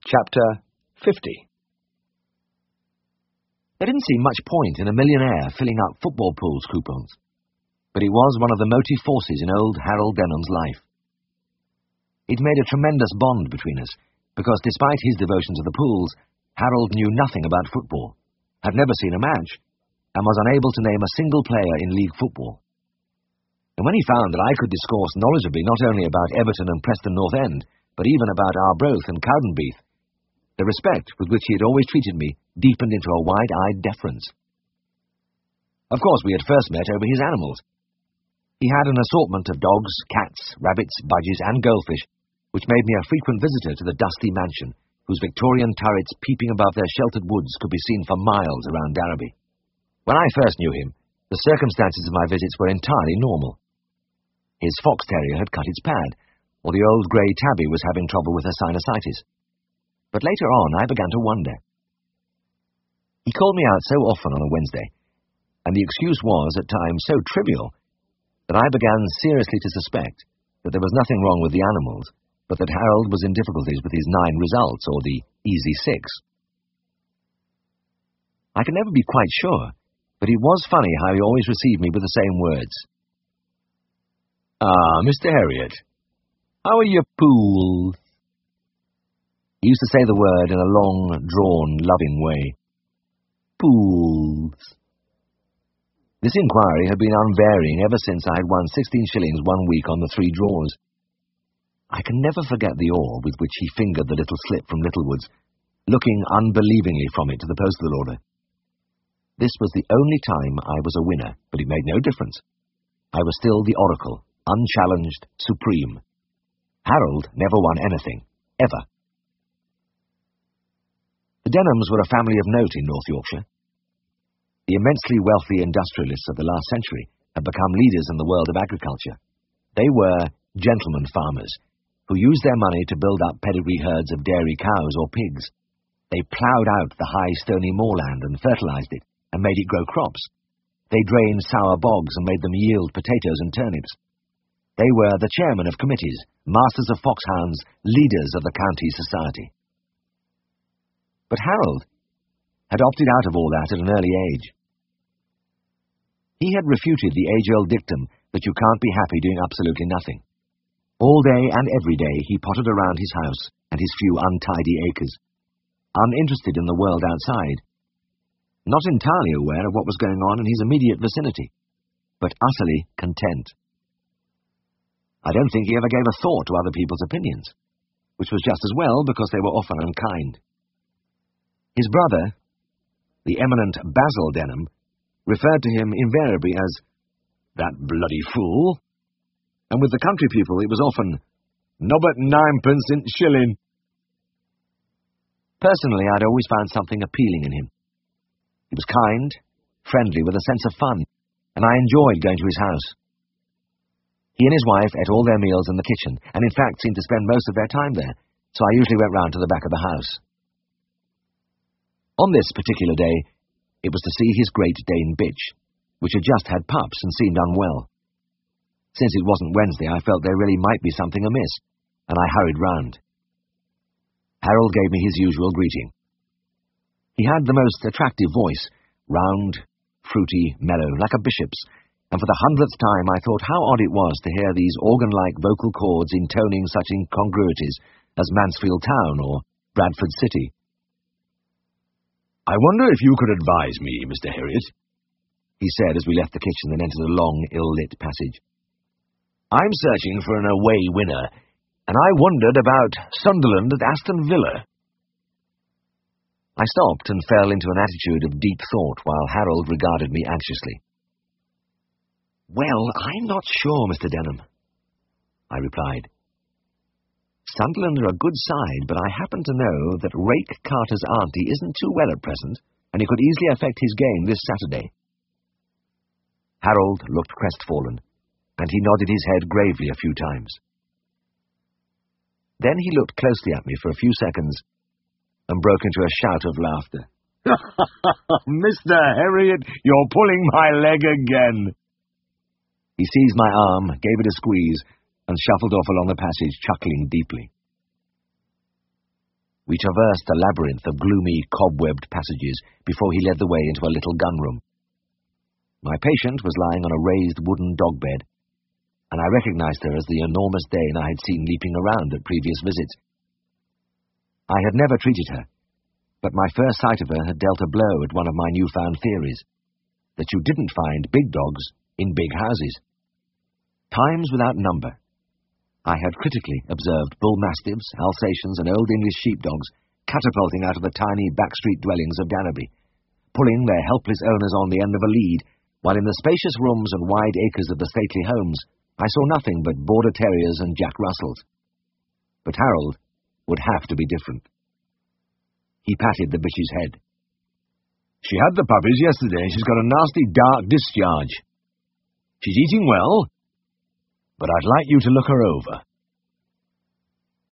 Chapter 50. There didn't seem much point in a millionaire filling out football pools coupons, but it was one of the motive forces in old Harold Denham's life. It made a tremendous bond between us, because despite his devotion to the pools, Harold knew nothing about football, had never seen a match, and was unable to name a single player in league football. And when he found that I could discourse knowledgeably not only about Everton and Preston North End, but even about Arbroath and Cowdenbeath, the respect with which he had always treated me deepened into a wide-eyed deference. Of course, we had first met over his animals. He had an assortment of dogs, cats, rabbits, budgies, and goldfish, which made me a frequent visitor to the dusty mansion, whose Victorian turrets peeping above their sheltered woods could be seen for miles around Darrowby. When I first knew him, the circumstances of my visits were entirely normal. His fox terrier had cut its pad, or the old grey tabby was having trouble with her sinusitis. But later on, I began to wonder. He called me out so often on a Wednesday, and the excuse was, at times, so trivial, that I began seriously to suspect that there was nothing wrong with the animals, but that Harold was in difficulties with his 9 results, or the Easy 6. I can never be quite sure, but it was funny how he always received me with the same words. "Ah, Mr. Herriot, how are your pools?" He used to say the word in a long, drawn, loving way. Pools. This inquiry had been unvarying ever since I had won 16 shillings one week on the 3 draws. I can never forget the awe with which he fingered the little slip from Littlewoods, looking unbelievingly from it to the postal order. This was the only time I was a winner, but it made no difference. I was still the oracle, unchallenged, supreme. Harold never won anything, ever. The Denhams were a family of note in North Yorkshire. The immensely wealthy industrialists of the last century had become leaders in the world of agriculture. They were gentlemen farmers, who used their money to build up pedigree herds of dairy cows or pigs. They ploughed out the high stony moorland and fertilized it, and made it grow crops. They drained sour bogs and made them yield potatoes and turnips. They were the chairmen of committees, masters of foxhounds, leaders of the county society. But Harold had opted out of all that at an early age. He had refuted the age-old dictum that you can't be happy doing absolutely nothing. All day and every day he pottered around his house and his few untidy acres, uninterested in the world outside, not entirely aware of what was going on in his immediate vicinity, but utterly content. I don't think he ever gave a thought to other people's opinions, which was just as well because they were often unkind. His brother, the eminent Basil Denham, referred to him invariably as "that bloody fool," and with the country people it was often "nobbut 9pence in shilling." Personally, I'd always found something appealing in him. He was kind, friendly, with a sense of fun, and I enjoyed going to his house. He and his wife ate all their meals in the kitchen, and in fact seemed to spend most of their time there, so I usually went round to the back of the house. On this particular day, it was to see his Great Dane bitch, which had just had pups and seemed unwell. Since it wasn't Wednesday, I felt there really might be something amiss, and I hurried round. Harold gave me his usual greeting. He had the most attractive voice, round, fruity, mellow, like a bishop's, and for the 100th time I thought how odd it was to hear these organ-like vocal cords intoning such incongruities as Mansfield Town or Bradford City. "I wonder if you could advise me, Mr. Herriot," he said as we left the kitchen and entered a long, ill-lit passage. "I'm searching for an away winner, and I wondered about Sunderland at Aston Villa." I stopped and fell into an attitude of deep thought while Harold regarded me anxiously. "Well, I'm not sure, Mr. Denham," I replied. "Sunderland are a good side, but I happen to know that Rake Carter's auntie isn't too well at present, and it could easily affect his game this Saturday." Harold looked crestfallen, and he nodded his head gravely a few times. Then he looked closely at me for a few seconds, and broke into a shout of laughter. "Mr. Herriot, you're pulling my leg again." He seized my arm, gave it a squeeze, and shuffled off along the passage, chuckling deeply. We traversed a labyrinth of gloomy, cobwebbed passages before he led the way into a little gun-room. My patient was lying on a raised wooden dog bed, and I recognized her as the enormous Dane I had seen leaping around at previous visits. I had never treated her, but my first sight of her had dealt a blow at one of my newfound theories, that you didn't find big dogs in big houses. Times without number, I had critically observed bull mastiffs, Alsatians, and old English sheepdogs catapulting out of the tiny backstreet dwellings of Gannerby, pulling their helpless owners on the end of a lead, while in the spacious rooms and wide acres of the stately homes I saw nothing but Border Terriers and Jack Russells. But Harold would have to be different. He patted the bitch's head. She had the puppies yesterday, and she's got a nasty dark discharge. She's eating well, but I'd like you to look her over.